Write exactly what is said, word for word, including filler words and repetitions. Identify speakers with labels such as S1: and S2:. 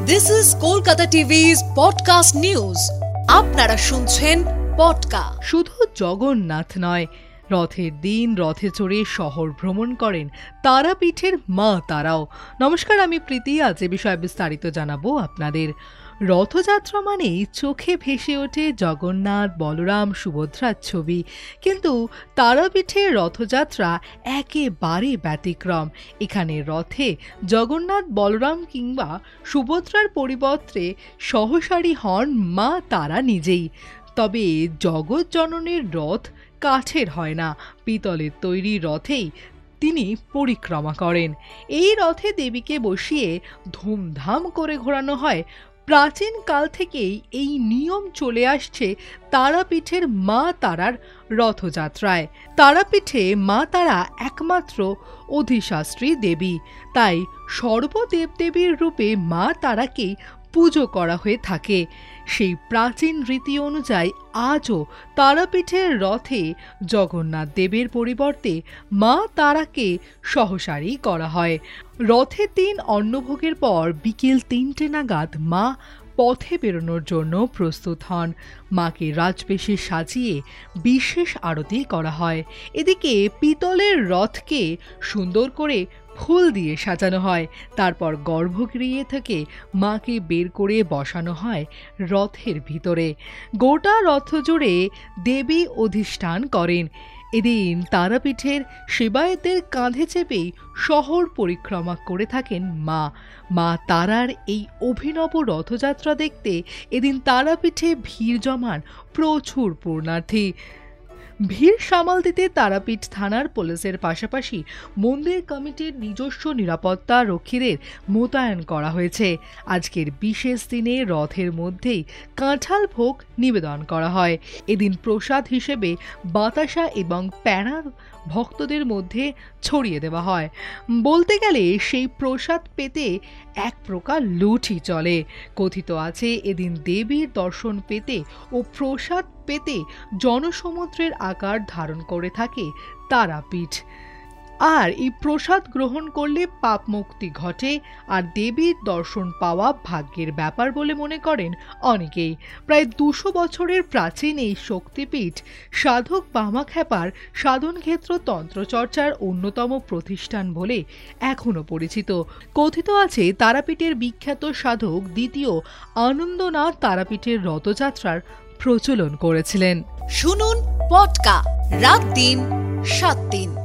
S1: This is Kolkata TV's podcast news. আপনারা শুনছেন podcast.
S2: শুধু জগন্নাথ নয়, রথের দিন রথে চড়ে শহর ভ্রমণ করেন তারাপীঠের মা তারাও। নমস্কার, আমি প্রীতি। আজ এ বিষয়ে বিস্তারিত জানাবো আপনাদের। রথযাত্রা মানেই চোখে ভেসে ওঠে জগন্নাথ, বলরাম, সুভদ্রার ছবি, কিন্তু তারাপীঠের রথযাত্রা একেবারে ব্যতিক্রম। এখানে রথে জগন্নাথ, বলরাম কিংবা সুভদ্রার পরিবর্তে সহসারী হন মা তারা নিজেই। তবে জগৎ জননীর রথ কাঠের হয় না, পিতলের তৈরি রথেই তিনি পরিক্রমা করেন। এই রথে দেবীকে বসিয়ে ধুমধাম করে ঘোরানো হয়। প্রাচীন কাল থেকেই এই নিয়ম চলে আসছে তারাপীঠের মা তারার রথযাত্রায়। তারাপীঠে মা তারা একমাত্র অধিষ্ঠাত্রী দেবী, তাই সর্বদেবদেবীর রূপে মা তারাকেই পুজো করা হয়ে থাকে। সেই প্রাচীন রীতি অনুযায়ী আজও তারাপীঠের রথে জগন্নাথ দেবের পরিবর্তে মা তারাকে সহসারী করা হয়। রথের দিন অন্নভোগের পর বিকেল তিনটে নাগাদ মা পথে বেরোনোর জন্য প্রস্তুত হন। মাকে রাজবেশে সাজিয়ে বিশেষ আরতি করা হয়। এদিকে পিতলের রথকে সুন্দর করে ফুল দিয়ে সাজানো হয়। তারপর গর্ভগৃহ থেকে মাকে বের করে বসানো হয় রথের ভিতরে। গোটা রথ জুড়ে দেবী অধিষ্ঠান করেন। এদিন তারাপীঠের সেবায়েতদের কাঁধে চেপেই শহর পরিক্রমা করে থাকেন মা। মা তারার এই অভিনব রথযাত্রা দেখতে এদিন তারাপীঠে ভিড় জমান প্রচুর পুণ্যার্থী। ভিড় সামাল দিতে তারাপীঠ থানার পুলিশের পাশাপাশি মন্দির কমিটির নিজস্ব নিরাপত্তা রক্ষীদের মোতায়েন করা হয়েছে। আজকের বিশেষ দিনে রথের মধ্যেই কাঁঠাল ভোগ নিবেদন করা হয়। এদিন প্রসাদ হিসেবে বাতাসা এবং প্যাঁড়া ভক্তদের মধ্যে ছড়িয়ে দেওয়া হয়। বলতে গেলে সেই প্রসাদ পেতে এক প্রকার লুঠি চলে। কথিত আছে এদিন দেবীর দর্শন পেতে ও প্রসাদ পেতে জনসমুদ্রের আকার ধারণ করে থাকে তারাপীঠ। আর এই প্রসাদ গ্রহণ করলে পাপ মুক্তি ঘটে আর দেবীর দর্শন পাওয়া ভাগ্যের ব্যাপার বলে মনে করেন অনেকেই। প্রায় দুশো বছরের প্রাচীন এই শক্তিপীঠ সাধক বামাখ্যাপার সাধনক্ষেত্র তন্ত্রচর্চার অন্যতম প্রতিষ্ঠান বলে এখনও পরিচিত। কথিত আছে তারাপীঠের বিখ্যাত সাধক দ্বিতীয় আনন্দনাথ তারাপীঠের রথযাত্রার প্রচলন করেছিলেন।
S1: শুনুন পডকাস্ট রাত দিন সাত দিন।